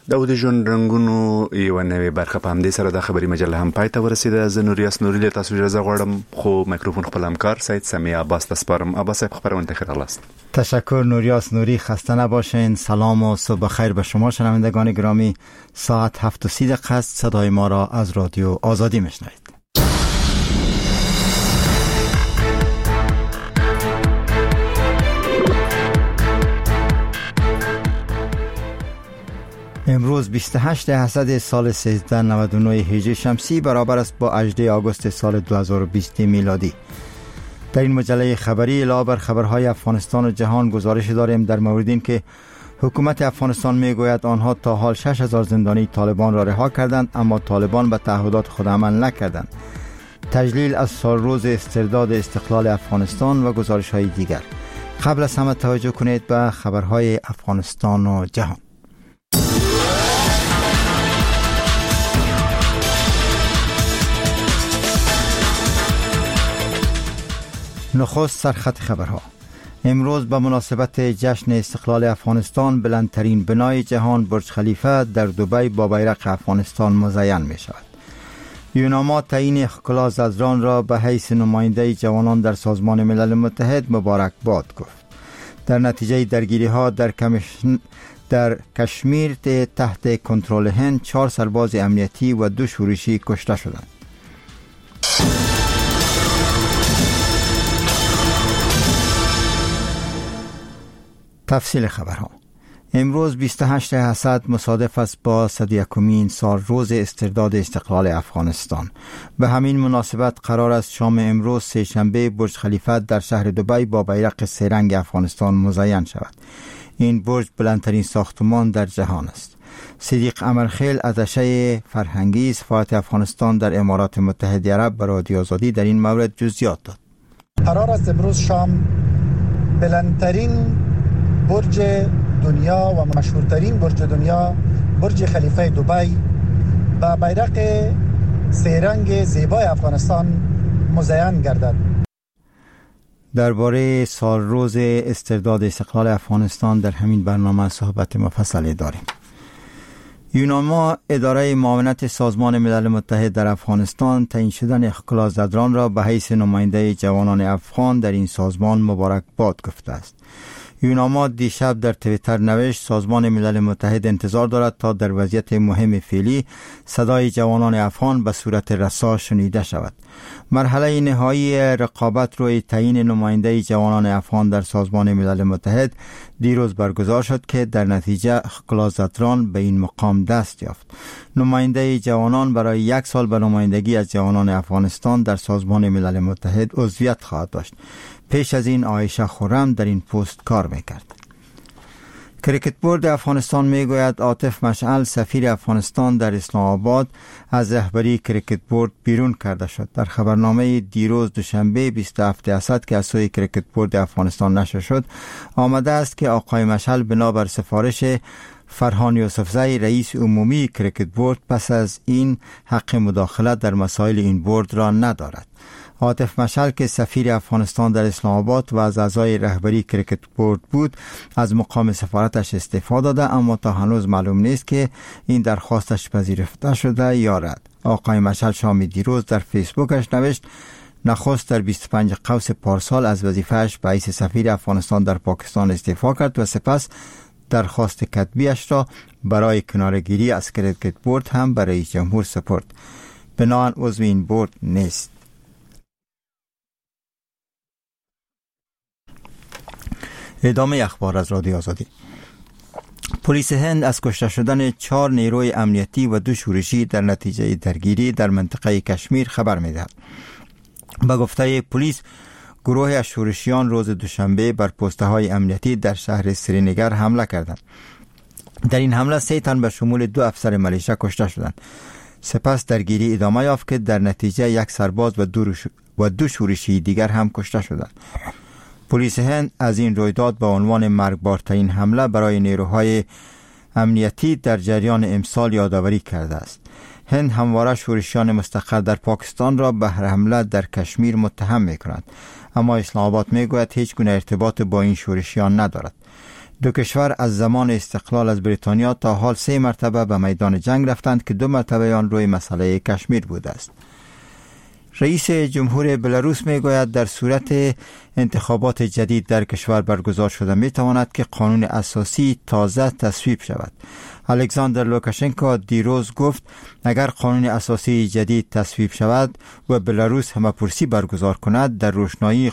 د ژوند رنگونو یو نوې برخه په همدې سره د خبري مجله هم پای ته ورسیده. زه نوریاس نوري له تاسو اجازه غواړم، خو میکروفون خپل همکار سید سمیع عباس ته سپارم. عباس صاحب خبرونه ته خلاص. تشکر نوریاس نوری، خسته نباشین. سلام و صبح خیر به شما شنوندگان گرامی. ساعت 7:30 است. صدای ما را از رادیو آزادی میشنوید. امروز 28 اسد سال 1399 هجری شمسی برابر است با 18 آگوست سال 2020 میلادی. در این مجله خبری علاوه بر خبرهای افغانستان و جهان گزارش داریم در مورد این که حکومت افغانستان میگوید آنها تا حال 6000 زندانی طالبان را رها کردند، اما طالبان به تعهدات خود عمل نکردند. تجلیل از سال روز استرداد استقلال افغانستان و گزارش های دیگر. قبل از همه توجه کنید به خبرهای افغانستان و جهان. نخست سرخط خبرها. امروز به مناسبت جشن استقلال افغانستان بلندترین بنای جهان برج خلیفه در دبی با بیرق افغانستان مزین می شود. یوناما تعیین اخکلا زدران را به حیث نماینده جوانان در سازمان ملل متحد مبارکباد گفت. در نتیجه درگیری ها در کشمیر تحت کنترل هند 4 سرباز امنیتی و 2 شورشی کشته شدند. تفصیل خبرها. امروز 28 اسد مصادف است با 101مین سال روز استرداد استقلال افغانستان. به همین مناسبت قرار است شام امروز سه‌شنبه برج خلیفه در شهر دبی با بیرق 3 رنگ افغانستان مزین شود. این برج بلندترین ساختمان در جهان است. صدیق امرخیل اتشه فرهنگی سفارت افغانستان در امارات متحده عرب به رادیو آزادی در این مورد جزئیات داد. قرار است امروز شام بلندترین برج دنیا و مشهورترین برج دنیا، برج خلیفه دبی، با بیرق 3 رنگ زیبای افغانستان مزین گردد. درباره سال روز استرداد استقلال افغانستان در همین برنامه صحبت مفصلی داریم. یوناما اداره معاونت سازمان ملل متحد در افغانستان تعیین شدن اخکلا زدران را به حیث نماینده جوانان افغان در این سازمان مبارکباد گفته است. یوناما دیشب در توییتر نوشت سازمان ملل متحد انتظار دارد تا در وضعیت مهم فعلی صدای جوانان افغان به صورت رسا شنیده شود. مرحله نهایی رقابت روی تعیین نماینده جوانان افغان در سازمان ملل متحد دیروز برگزار شد که در نتیجه اخکلا زدران به این مقام دست یافت. نماینده جوانان برای 1 سال به نمایندگی از جوانان افغانستان در سازمان ملل متحد عضویت خواهد داشت. پیش از این عایشه خرم در این پست کار میکرد. کریکت بورد افغانستان میگوید عاطف مشعل سفیر افغانستان در اسلام آباد از رهبری کریکت بورد بیرون کرده شد. در خبرنامه دیروز دوشنبه 27 اسد که از سوی کریکت بورد افغانستان نشر شد آمده است که آقای مشعل بنابر سفارش فرهان یوسفزی رئیس عمومی کریکت بورد پس از این حق مداخلت در مسائل این بورد را ندارد. عاطف مشعل که سفیر افغانستان در اسلام آباد و از اعضای رهبری کریکت بورد بود از مقام سفارتش استعفا داده، اما تا هنوز معلوم نیست که این درخواستش پذیرفته شده یا رد. آقای مشعل شام دیروز در فیسبوکش نوشت نخست در 25 قوس پارسال از وظیفه‌اش به حیث سفیر افغانستان در پاکستان استعفا کرد و سپس درخواست کتبیش را برای کناره‌گیری از کریکت بورد هم به رئیس جمهور سپرد. بنابراین عضو این بورد نیست. ادامه اخبار از رادیو آزادی. پلیس هند از کشته شدن 4 نیروی امنیتی و 2 شورشی در نتیجه درگیری در منطقه کشمیر خبر می‌دهد. به گفته پلیس گروه از شورشیان روز دوشنبه بر پست‌های امنیتی در شهر سرینگر حمله کردند. در این حمله 3 تن به شمول 2 افسر ملیشه کشته شدند. سپس درگیری ادامه یافت که در نتیجه 1 سرباز و 2 شورشی دیگر هم کشته شدند. پلیس هند از این رویداد به عنوان مرگبارترین حمله برای نیروهای امنیتی در جریان امسال یادآوری کرده است. هند همواره شورشیان مستقر در پاکستان را به حمله در کشمیر متهم می‌کند، اما اسلام آباد می‌گوید هیچ گونه ارتباط با این شورشیان ندارد. دو کشور از زمان استقلال از بریتانیا تا حال 3 مرتبه به میدان جنگ رفتند که 2 مرتبه آن روی مسئله کشمیر بوده است. رئیس جمهور بلاروس میگوید در صورت انتخابات جدید در کشور برگزار شده میتواند که قانون اساسی تازه تصویب شود. الکساندر لوکاشنکو دیروز گفت اگر قانون اساسی جدید تصویب شود و بلاروس همه‌پرسی برگزار کند در روشنایی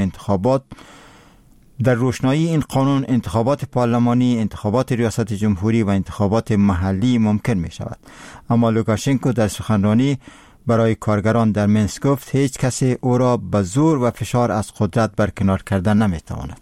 این قانون انتخابات پارلمانی، انتخابات ریاست جمهوری و انتخابات محلی ممکن می شود. اما لوکاشنکو در سخنرانی برای کارگران در منسک گفت هیچ کسی او را به زور و فشار از قدرت برکنار کردن نمی تواند.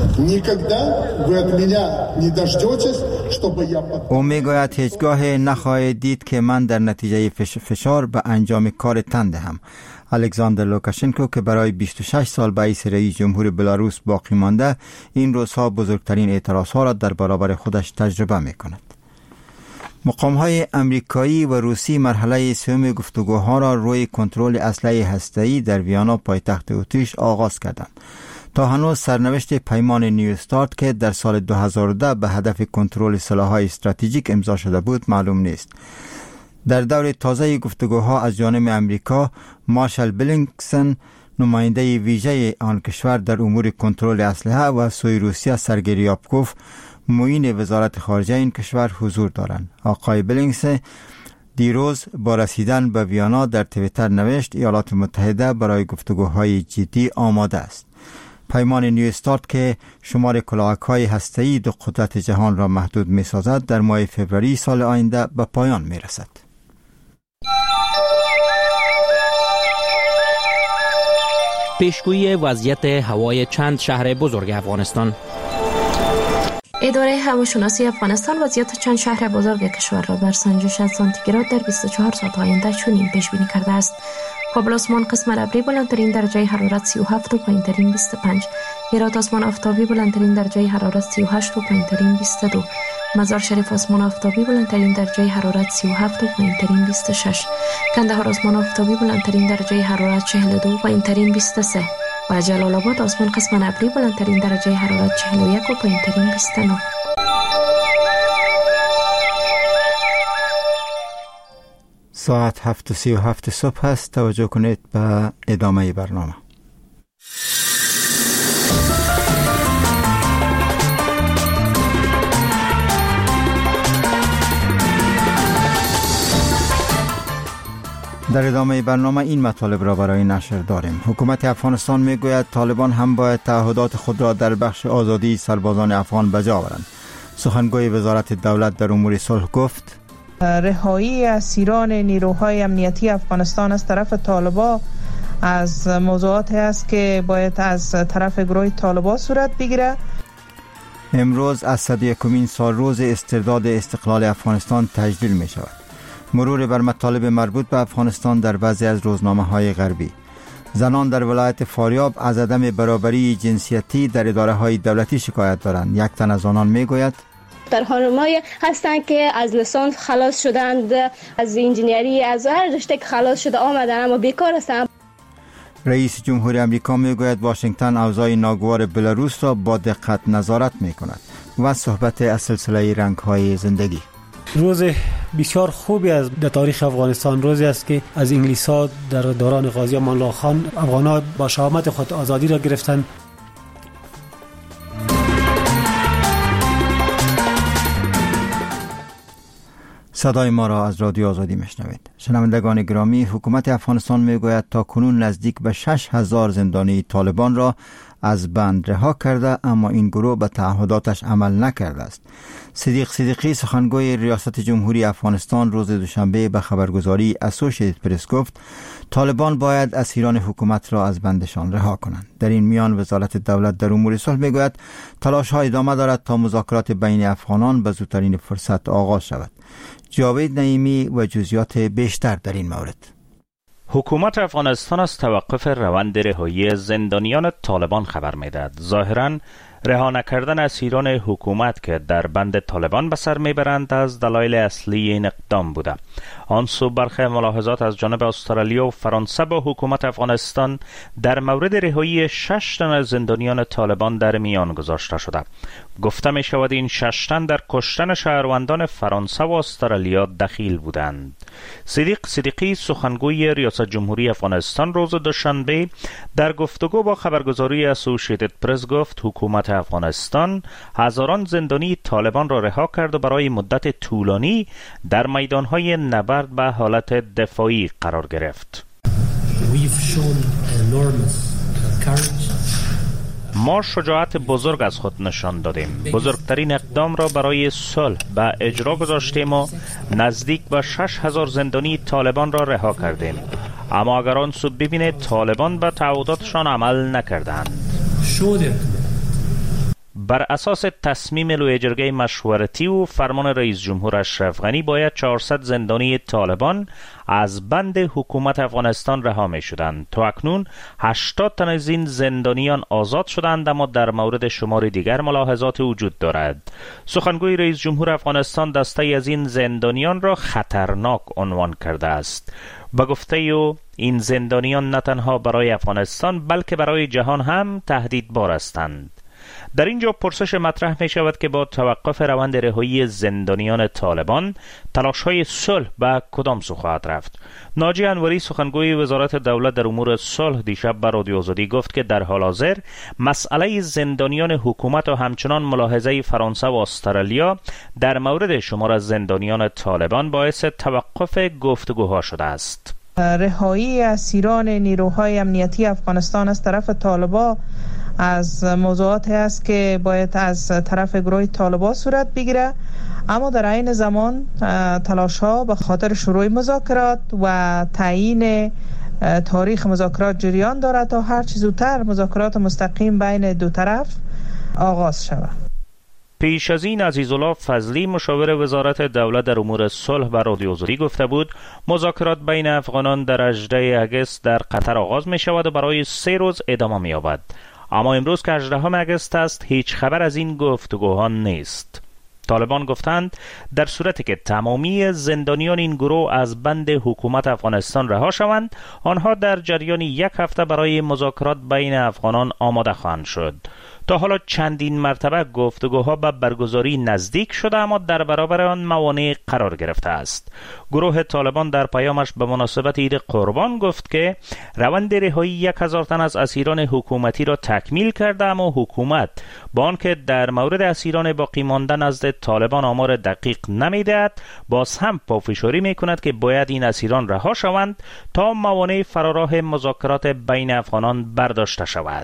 او می گوید هیچگاه نخواهید دید که من در نتیجه فشار به انجام کار تن دهم. الکساندر لوکاشنکو که برای 26 سال به حیث رئیس جمهور بلاروس باقی مانده، این روزها بزرگترین اعتراضها را در برابر خودش تجربه می کند. مقام‌های امریکایی و روسی مرحله سوم گفتگوها را روی کنترل اسلحه هسته‌ای در ویانا پایتخت اتریش آغاز کردند. تا هنوز سرنوشت پیمان نیو استارت که در سال 2010 به هدف کنترل سلاح‌های استراتژیک امضا شده بود معلوم نیست. در دور تازه گفتگوها از جانب امریکا، مارشال بلینکسن نماینده ویژه آن کشور در امور کنترل اسلحه و سوی روسیه سرگئی ریابکوف معین وزارت خارجه این کشور حضور دارند. آقای بلینکسن دیروز با رسیدن به ویانا در توییتر نوشت ایالات متحده برای گفتگوهای جدی آماده است. پیمان نیو استارت که شمار کلاهک‌های هسته‌ای دو قدرت جهان را محدود می‌سازد در ماه فوریه سال آینده به پایان می‌رسد. پیشگویی وضعیت هوای چند شهر بزرگ افغانستان. اداره هواشناسی افغانستان وضعیت چند شهر بزرگ کشور را بر سنجش از سانتیگراد در 24 ساعت آینده چنین پیش بینی کرده است: کابل آسمان قسمت ابری بلندترین درجه حرارت 37 و پایینترین 25. هرات آسمان آفتابی بلندترین درجه حرارت 38 و پایینترین 22. مزار شریف آسمان آفتابی بلندترین درجه حرارت 37 و پایینترین 26. کندهار آسمان آفتابی بلندترین درجه حرارت 42 و پایینترین 23. و جلال آباد آسمان قسمت ابری بلندترین درجه حرارت 41 و پایینترین 29. ساعت 7:37 صبح است. توجه کنید به ادامه برنامه. در ادامه برنامه این مطالب را برای نشر داریم. حکومت افغانستان میگوید طالبان هم باید تعهدات خود را در بخش آزادی سربازان افغان بجا آورند. سخنگوی وزارت دولت در امور صلح گفت رهایی اسیران نیروهای امنیتی افغانستان از طرف طالبان از موضوعاتی است که باید از طرف گروه طالبان صورت بگیره. امروز از 101مین سال روز استرداد استقلال افغانستان تجلیل می شود. مرور بر مطالب مربوط به افغانستان در بعضی از روزنامه‌های غربی. زنان در ولایت فاریاب از عدم برابری جنسیتی در اداره‌های دولتی شکایت دارند. یک تن از آنان میگوید در خانم‌های هستند که از لیسانس خلاص شدند، از انجینیری، از هر رشته که خلاص شده آمدن اما بیکار هستند. رئیس جمهور آمریکا میگوید واشنگتن اوضاع ناگوار بلاروس را با دقت نظارت میکند. و صحبت از سلسله رنگ‌های زندگی. روز بسیار خوبی از در تاریخ افغانستان، روزی است که از انگلیس‌ها در دوران غازی امان الله خان افغان‌ها با شهامت خود آزادی را گرفتند. صدای ما را از رادیو آزادی میشنوید. شنوندگان گرامی، حکومت افغانستان میگوید تا کنون نزدیک به 6000 زندانی طالبان را از بند رها کرده، اما این گروه به تعهداتش عمل نکرده است. صدیق صدیقی سخنگوی ریاست جمهوری افغانستان روز دوشنبه به خبرگزاری اسوشیتد پرس گفت طالبان باید اسیران حکومت را از بندشان رها کنند. در این میان وزارت دولت در امور صلح میگوید تلاش‌ها ادامه دارد تا مذاکرات بین افغانان به زودترین فرصت آغاز شود. جاوید نعیمی و جزئیات بیشتر در این مورد. حکومت افغانستان از توقف روند رهایی زندانیان طالبان خبر می‌دهد. ظاهراً رها نکردن اسیران حکومت که در بند طالبان به سر میبرند از دلایل اصلی این اقدام بوده. آن سو برخی ملاحظات از جانب استرالیا و فرانسه با حکومت افغانستان در مورد رهایی 6 تن از زندانیان طالبان در میان گذاشته شده. گفته می شود این 6 تن در کشتن شهروندان فرانسه و استرالیا دخیل بودند. صدیق صدیقی سخنگوی ریاست جمهوری افغانستان روز دوشنبه در گفتگو با خبرگزاری اسوسییتد پرس گفت حکومت افغانستان هزاران زندانی طالبان را رها کرد و برای مدت طولانی در میدانهای نبرد به حالت دفاعی قرار گرفت. ما شجاعت بزرگ از خود نشان دادیم. بزرگترین اقدام را برای صلح به اجرا گذاشتیم و نزدیک به 6,000 زندانی طالبان را رها کردیم. اما اگر آن سو ببینید طالبان به تعهداتشان عمل نکردند. بر اساس تصمیم لوی جرگه مشورتی و فرمان رئیس جمهور اشرف غنی باید 400 زندانی طالبان از بند حکومت افغانستان رها می شدند. تا اکنون 80 تن از این زندانیان آزاد شدند، اما در مورد شمار دیگر ملاحظات وجود دارد. سخنگوی رئیس جمهور افغانستان دسته از این زندانیان را خطرناک عنوان کرده است. با گفته او این زندانیان نه تنها برای افغانستان بلکه برای جهان هم تهدیدبار هستند. در اینجا پرسش مطرح می شود که با توقف روند رهایی زندانیان طالبان تلاش‌های صلح به کدام سو خواهد رفت؟ ناجی انوری سخنگوی وزارت دولت در امور صلح دیشب به رادیو آزادی گفت که در حال حاضر مسئله زندانیان حکومت و همچنان ملاحظه فرانسه و استرالیا در مورد شمار از زندانیان طالبان باعث توقف گفتگوها شده است. رهایی اسیران نیروهای امنیتی افغانستان از طرف طالبان از موضوعاتی است که باید از طرف گروه طالبان صورت بگیره، اما در عین زمان تلاش ها به خاطر شروع مذاکرات و تعیین تاریخ مذاکرات جریان دارد تا هر چه زودتر مذاکرات مستقیم بین دو طرف آغاز شود. پیش از این عزیزالله فضلی مشاور وزارت دولت در امور صلح به رادیو آزادی گفته بود مذاکرات بین افغانان در 18 اگست در قطر آغاز می شود و برای 3 روز ادامه می یابد. اما امروز که 18 اگست است هیچ خبر از این گفتگوها نیست. طالبان گفتند در صورتی که تمامی زندانیان این گروه از بند حکومت افغانستان رها شوند، آنها در جریان 1 هفته برای مذاکرات بین افغانان آماده خواهند شد. تا حالا چندین مرتبه گفتگوها به برگزاری نزدیک شده، اما در برابر آن موانع قرار گرفته است. گروه طالبان در پیامش به مناسبت عید قربان گفت که روند رهایی 1000 تن از اسیران حکومتی را تکمیل کرده، اما حکومت با آنکه در مورد اسیران باقی مانده نزد طالبان آمار دقیق نمی‌دهد، باز هم پافشاری می‌کند که باید این اسیران رها شوند تا موانع فراراه مذاکرات بین افغانان برداشته شود.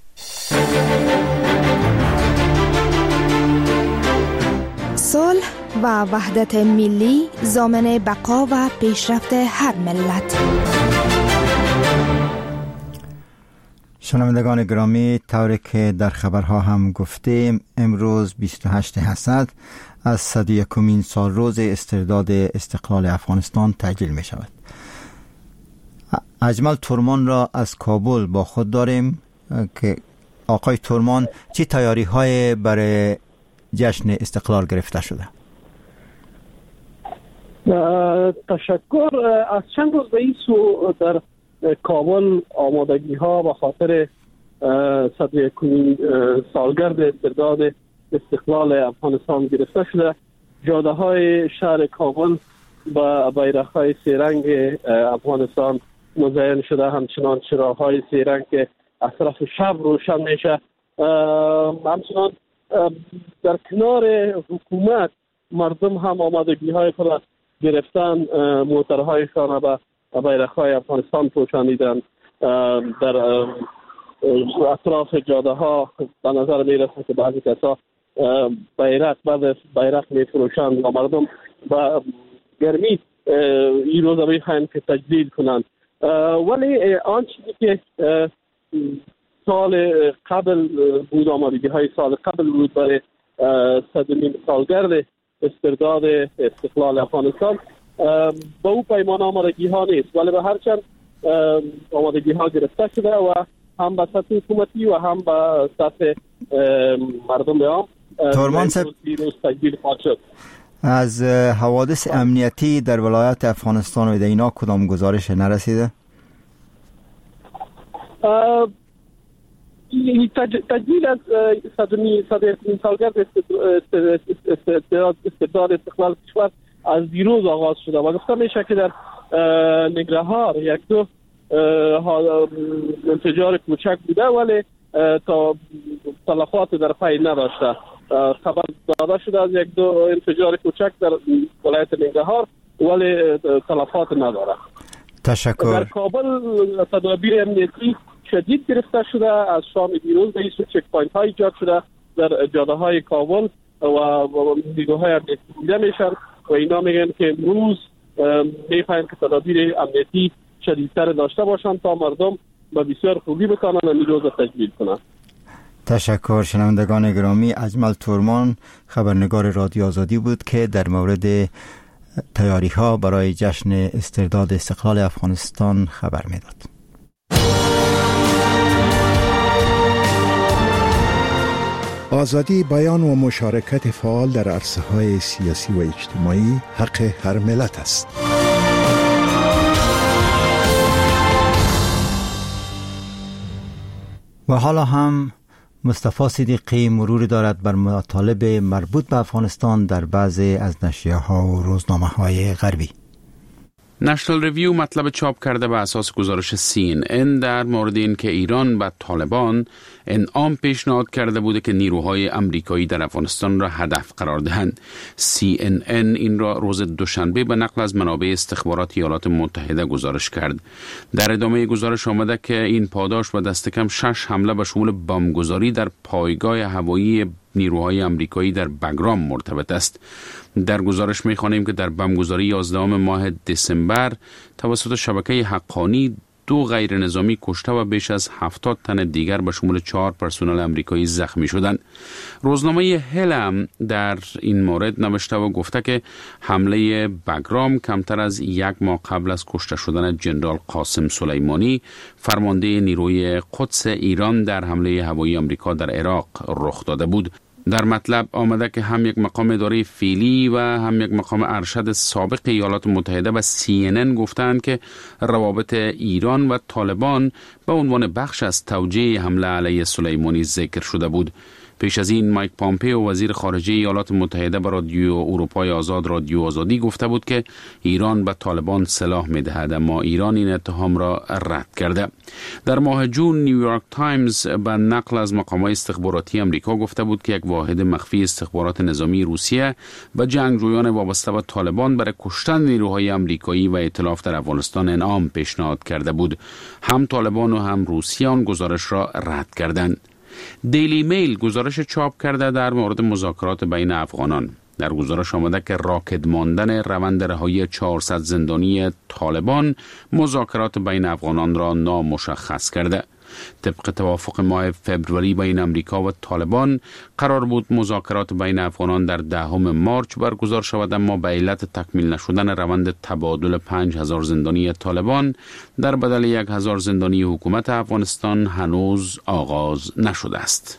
صلح و وحدت ملی ضامن بقا و پیشرفت هر ملت. شنوندگان گرامی، طوری که در خبرها هم گفتیم امروز 28 حسد از 101مین سال روز استرداد استقلال افغانستان تعجیل می شود. اجمل تورمان را از کابل با خود داریم که آقای تورمان چی تیاری های برای جشن استقلال گرفته شده؟ تشکر. از چند روز به این سو در کابل آمادگی ها به خاطر 101مین سالگرد استرداد استقلال افغانستان گرفته شده. جاده های شهر کابل با بیرق های 3 رنگ افغانستان مزین شده، همچنان چراغ های 3 رنگ که از طرف شب روشن میشه. همچنان در کنار حکومت مردم هم آمادگی های خود گرفتن، موترهایشان به بیرق های افغانستان پوشانیدن. در اطراف جاده ها به نظر میرسه که بعضی کسا بیرق میفروشند و مردم با گرمی این روز میخواین که تجدید کنند. ولی آن چیزی که سال قبل بود، آمادگی های سال قبل بود برای 100مین سالگرد استرداد استقلال افغانستان، با او پیمان آمادگی ها نیست، ولی به هر چند آمادگی ها گرفته شده و هم به سطح حکومتی و هم به سطح مردم عام تورمان تجدید خواهد شد. از حوادث امنیتی در ولایت افغانستان و اینا کدام گزارش نرسیده؟ تجلیل از 101 سالگرد استبداد استقلال کشور از دیروز آغاز شده و گفته میشه که در ننگرهار یک دو انفجار کوچک بوده ولی تا تلفات در پی نداشته. خبر داده شده از یک دو انفجار کوچک در ولایت ننگرهار ولی تلفات نداره. تشکر. در کابل تدابیر امنیتی شدید گرفته شده. از شام دیروز به این چک پوینت های ایجاد شده در جاده های کابل و نیروهای امنیتی دیده میشن و اینا میگن که امروز میخواین که تدابیر امنیتی شدیدتر داشته باشن تا مردم به بسیار خوبی بتانن و نیروز تجلیل کنن. تشکر. شنوندگان گرامی، اجمل تورمان خبرنگار رادیو آزادی بود که در مورد تیاری ها برای جشن استرداد استقلال افغانستان خبر میداد. آزادی بیان و مشارکت فعال در عرصه‌های سیاسی و اجتماعی حق هر ملت است. و حالا هم مصطفی صدیقی مروری دارد بر مطالب مربوط به افغانستان در بعضی از نشریه‌ها و روزنامه‌های غربی. نشنال ریویو مطلب چاپ کرده به اساس گزارش CNN در مورد این که ایران به طالبان انعام پیشنهاد کرده بوده که نیروهای امریکایی در افغانستان را هدف قرار دهند. CNN این را روز دوشنبه به نقل از منابع استخبارات ایالات متحده گزارش کرد. در ادامه گزارش آمده که این پاداش و دست کم 6 حمله به شمول بمبگذاری در پایگاه هوایی نیروهای امریکایی در بگرام مرتبط است. در گزارش می‌خوانیم که در بمبگذاری 11 ماه دسامبر توسط شبکه حقانی 2 غیر نظامی کشته و بیش از 70 تن دیگر به شمول 4 پرسنل امریکایی زخمی شدند. روزنامه هلم در این مورد نوشته و گفته که حمله بگرام کمتر از 1 ماه قبل از کشته شدن جنرال قاسم سلیمانی فرمانده نیروی قدس ایران در حمله هوایی امریکا در عراق رخ داده بود. در مطلب آمده که هم یک مقام اداره فعلی و هم یک مقام ارشد سابق ایالات متحده و CNN گفتند که روابط ایران و طالبان به عنوان بخش از توجیه حمله علیه سلیمانی ذکر شده بود. پیش از این مایک پامپئو وزیر خارجه ایالات متحده به رادیو اروپای آزاد رادیو آزادی گفته بود که ایران به طالبان سلاح می‌دهد، اما ایران این اتهام را رد کرده. در ماه جون نیویورک تایمز به نقل از مقامات استخباراتی آمریکا گفته بود که یک واحد مخفی استخبارات نظامی روسیه به جنگجویان وابسته به طالبان برای کشتن نیروهای آمریکایی و ائتلاف در افغانستان انعام پیشنهاد کرده بود. هم طالبان و هم روسیه آن گزارش را رد کردند. دیلی میل گزارش چاپ کرده در مورد مذاکرات بین افغانان. در گزارش آمده که راکد ماندن روند رهایی 400 زندانی طالبان مذاکرات بین افغانان را نامشخص کرده. طبق توافق ماه فبروری بین امریکا و طالبان قرار بود مذاکرات بین افغانان در 10 مارچ برگزار شود، اما به علت تکمیل نشدن روند تبادل 5000 زندانی طالبان در بدل 1000 زندانی حکومت افغانستان هنوز آغاز نشده است.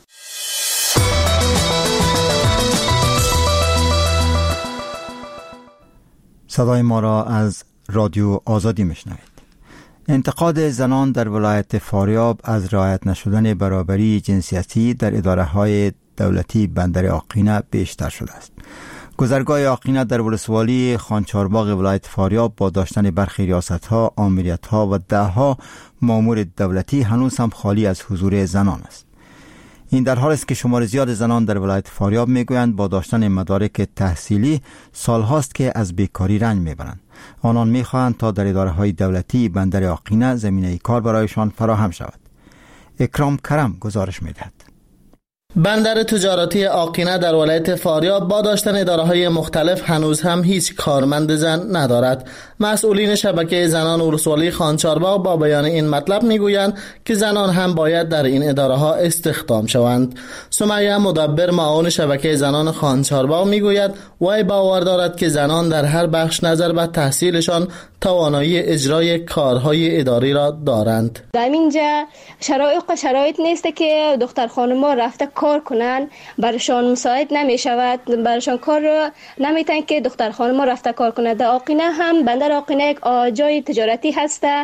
صدای ما را از رادیو آزادی میشنوید. انتقاد زنان در ولایت فاریاب از رعایت نشدن برابری جنسیتی در اداره‌های دولتی بندر آقینه بیشتر شده است. گذرگاه آقینه در ولسوالی خانچارباغ ولایت فاریاب با داشتن برخی ریاست‌ها، آمریت‌ها و ده‌ها مامور دولتی هنوز هم خالی از حضور زنان است. این در حالی است که شمار زیاد زنان در ولایت فاریاب میگویند با داشتن مدارک تحصیلی سالهاست که از بیکاری رنج میبرند. آنان میخواهند تا در اداره‌های دولتی بندر آقینه زمینه کار برایشان فراهم شود. اکرام کرم گزارش میدهد. بندر تجارتی آقینه در ولایت فاریاب با داشتن اداره‌های مختلف هنوز هم هیچ کارمند زن ندارد. مسئولین شبکه زنان ولسوالی خانچارباغ با بیان این مطلب میگویند که زنان هم باید در این اداره‌ها استخدام شوند. سمیه مدبر معاون شبکه زنان خانچارباغ میگوید وی باور دارد که زنان در هر بخش نظر به تحصیلشان توانایی اجرای کارهای اداری را دارند. در اینجا شرایط نیست که دختر خانم‌ها رفته کار کنن برشان مساعد نمی شود، برشان کار نمیتن که دختر خانم رفته کار کنه. در آقینه هم بندر آقینه یک جای تجارتی هسته،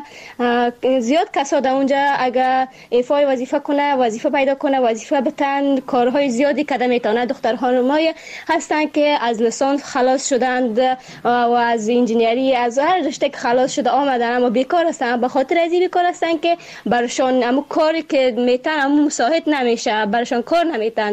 زیاد کسا در اونجا اگر ایفای وظیفه کنه، وظیفه پیدا کنه، وظیفه بتن، کارهای زیادی کده میتونه. دختر خانمای هستن که از لیسانس خلاص شدند و از انجینیری از هر رشته خلاص شده آمدن اما بیکار هستن. به خاطر از این بیکار هستن که برشان امو کاری که میتن امو مساعد نمیشه، برشان کار نمیتن.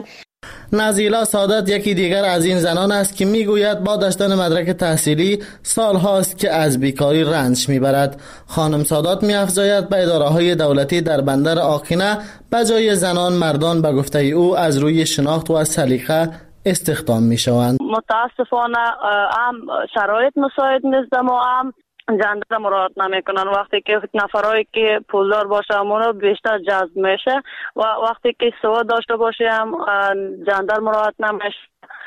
نزیلا سادات یکی دیگر از این زنان است که میگوید با داشتن مدرک تحصیلی سال هاست که از بیکاری رنج میبرد. خانم سادات میافزاید به اداره‌های دولتی در بندر آقینه بجای زنان مردان به گفته او از روی شناخت و سلیقه استخدام میشوند. متاسفانه هم شرایط مساعد نیست و هم جندر مراعات نمیکنن. وقتی که نفرایی که پولدار باشه همونو بیشتر جذب میشه و وقتی که سواد داشته باشه هم جندر مراعات نمیشه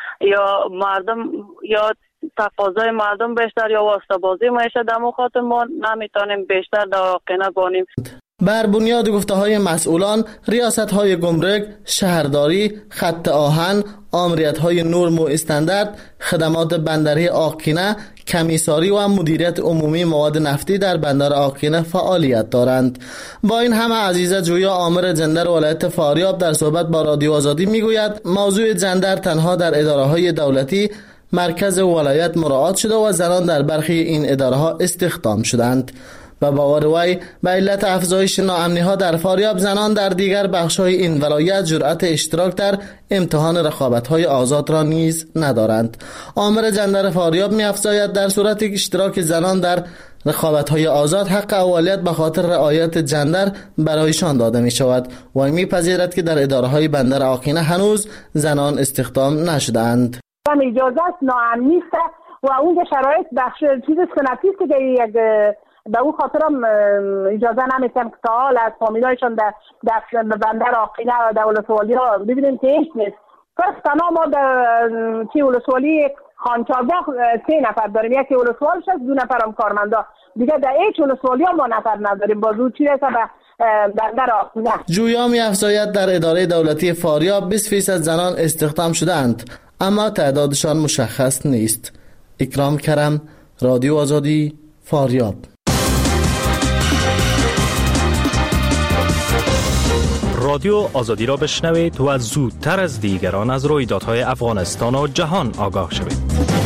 یا مردم یا تقاضای مردم بیشتر یا واسطه بازی میشه. در خاطر ما نمیتونیم بیشتر در آقینه بانیم. بر بنیاد گفته‌های مسئولان، ریاست‌های گمرک، شهرداری، خط آهن، آمریت‌های نرم و استاندارد، خدمات بندری آقینه، کمیساری و مدیریت عمومی مواد نفتی در بندر آقینه فعالیت دارند. با این همه عزیزه جویا آمر جندر ولایت فاریاب در صحبت با رادیو آزادی میگوید موضوع جندر تنها در اداره‌های دولتی مرکز ولایت مراعات شده و زنان در برخی این اداره‌ها استخدام شدند. و باور وی به علت افزایش ناامنی‌ها در فاریاب زنان در دیگر بخش‌های این ولایت جرأت اشتراک در امتحان رقابت‌های آزاد را نیز ندارند. آمر جندر فاریاب می‌افزاید در صورت اشتراک زنان در رقابت‌های آزاد حق اولیت به خاطر رعایت جندر برایشان داده می‌شود و می‌پذیرد که در اداره‌های بندر آقینه هنوز زنان استخدام نشده‌اند. اجازه ناامنی است و اون شرایط بخش چیز سنتی است که یک به اون خاطرم اجازه نمیتونم که تا حال از فامیلایشان در بندر آقینه و در ولسوالی ها ببینیم که هیچ نیست. پس تنها ما در چی ولسوالی خانچارباغ 3 نفر داریم، یکی ولسوالش هست، 2 نفر هم کارمندا. دیگه در هیچ ولسوالی ها ما نفر نداریم. بازو چی رسه به بندر آقینه. جویا می‌افزاید در اداره دولتی فاریاب 20% زنان استخدام شدند اما تعدادشان مشخص نیست. اکرام کرم، رادیو آزادی، فاریاب. رادیو آزادی را بشنوید و زودتر از دیگران از رویدادهای افغانستان و جهان آگاه شوید.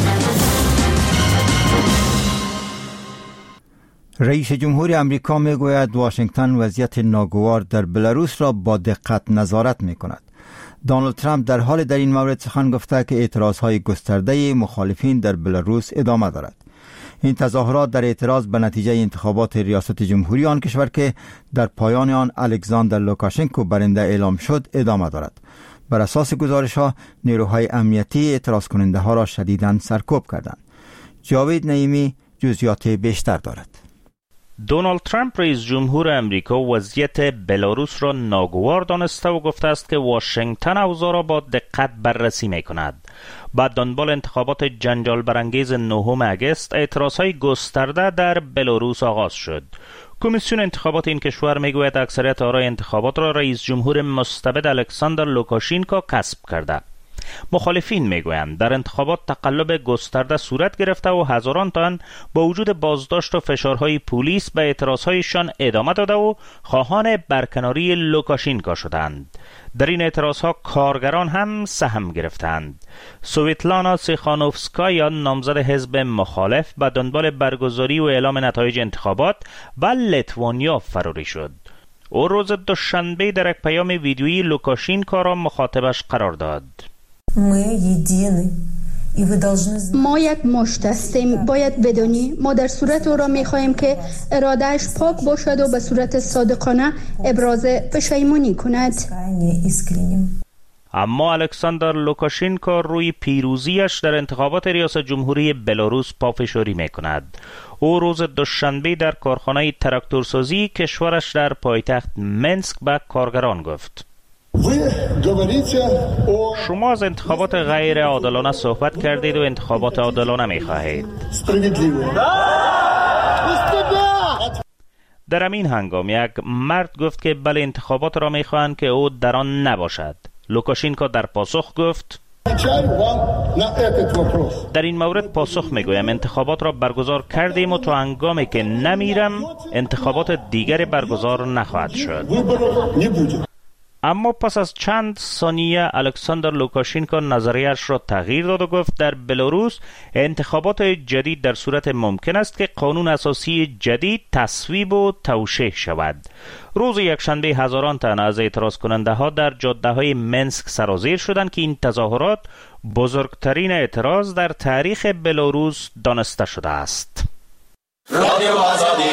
رئیس جمهور امریکا میگوید واشنگتن وضعیت ناگوار در بلاروس را با دقت نظارت میکند. دونالد ترامپ در حال در این مورد سخن گفته که اعتراضهای گسترده مخالفین در بلاروس ادامه دارد. این تظاهرات در اعتراض به نتیجه انتخابات ریاست جمهوری آن کشور که در پایان آن الکساندر لوکاشنکو برنده اعلام شد ادامه دارد. بر اساس گزارش‌ها نیروهای امنیتی اعتراض کننده ها را شدیداً سرکوب کردند. جاوید نعیمی جزئیات بیشتر دارد. دونالد ترامپ رئیس جمهور امریکا وضعیت بلاروس را ناگوار دانسته و گفته است که واشنگتن اوضاع را با دقت بررسی می‌کند. بعد دنبال انتخابات جنجال برانگیز 9 اگست اعتراضهای گسترده در بلاروس آغاز شد. کمیسیون انتخابات این کشور میگوید اکثریت آرای انتخابات را رئیس جمهور مستبد الکساندر لوکاشنکو کسب کرده. مخالفین میگویند در انتخابات تقلب گسترده صورت گرفته و هزاران تن با وجود بازداشت و فشارهای پلیس به اعتراضهایشان ادامه داده و خواهان برکناری لوکاشنکو شدند. در این اعتراضها کارگران هم سهم گرفتند. سویتلانا سیخانوفسکایا نامزد حزب مخالف به دنبال برگزاری و اعلام نتایج انتخابات و لیتوانیا فراری شد. او روز دوشنبه در یک پیام ویدیویی لوکاشنکو را مخاطبش قرار داد. ما یک مشت هستیم. باید بدونی ما در صورت او را میخواهیم که ارادهش پاک باشد و به صورت صادقانه ابراز پشیمانی کند. اما الکساندر لوکاشنکو روی پیروزیش در انتخابات ریاست جمهوری بلاروس پافشاری میکند. او روز دوشنبه در کارخانه تراکتورسازی کشورش در پایتخت منسک به کارگران گفت: شما از انتخابات غیر عادلانه صحبت کردید و انتخابات عادلانه می خواهید. در همین هنگام یک مرد گفت که بله انتخابات را می خواهند که او در آن نباشد. لوکاشنکو در پاسخ گفت: در این مورد پاسخ میگویم انتخابات را برگزار کردیم و تا هنگامی که نمیرم انتخابات دیگری برگزار نخواهد شد. اما پس از چند ثانیه الکساندر لوکاشنکو نظریه‌اش را تغییر داد و گفت در بلاروس انتخابات جدید در صورت ممکن است که قانون اساسی جدید تصویب و توشیح شود. روز یکشنبه هزاران تن از اعتراض کننده ها در جاده های منسک سرازیر شدند که این تظاهرات بزرگترین اعتراض در تاریخ بلاروس دانسته شده است. رادیو آزادی.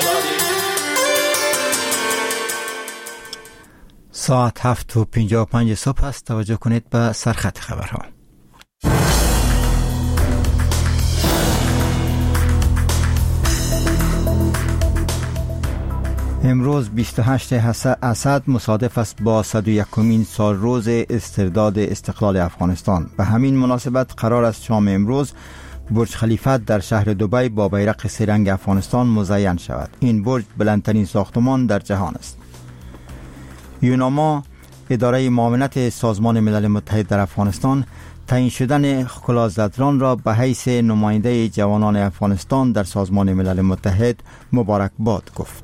ساعت 7:55 صبح است. توجه کنید به سرخط خبرها. امروز 28 اسد مصادف است با 101مین سال روز استرداد استقلال افغانستان. به همین مناسبت قرار است شام امروز برج خلیفه در شهر دبی با بیرق سه رنگ افغانستان مزین شود. این برج بلندترین ساختمان در جهان است. یوناما، اداره معاونت سازمان ملل متحد در افغانستان، تعیین شدن خلا زدران را به حیث نماینده جوانان افغانستان در سازمان ملل متحد مبارکباد گفت.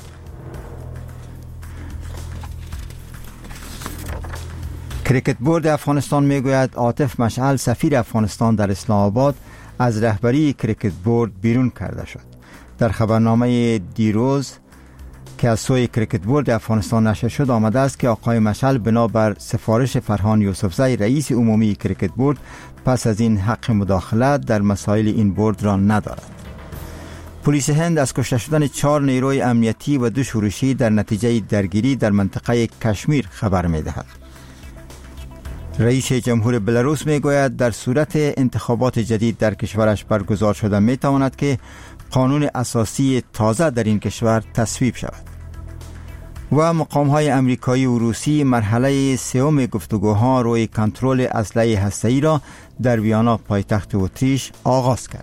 کریکت بورد افغانستان میگوید عاطف مشعل سفیر افغانستان در اسلام آباد از رهبری کریکت بورد بیرون کرده شد. در خبرنامه دیروز که از سوی کریکت بورد افغانستان نشر شد آمده است که آقای مشعل بنابر سفارش فرهان یوسفزی رئیس عمومی کریکت بورد پس از این حق مداخلت در مسائل این بورد را ندارد. پلیس هند از کشته شدن 4 نیروی امنیتی و 2 شورشی در نتیجه درگیری در منطقه کشمیر خبر می‌دهد. رئیس جمهور بلاروس میگوید در صورت انتخابات جدید در کشورش برگزار شده میتواند که قانون اساسی تازه در این کشور تصویب شود. و مقام‌های امریکایی و روسی مرحله سوم گفتگوها روی کنترل اسلحه هسته‌ای را در ویانا پایتخت اتریش آغاز کرد.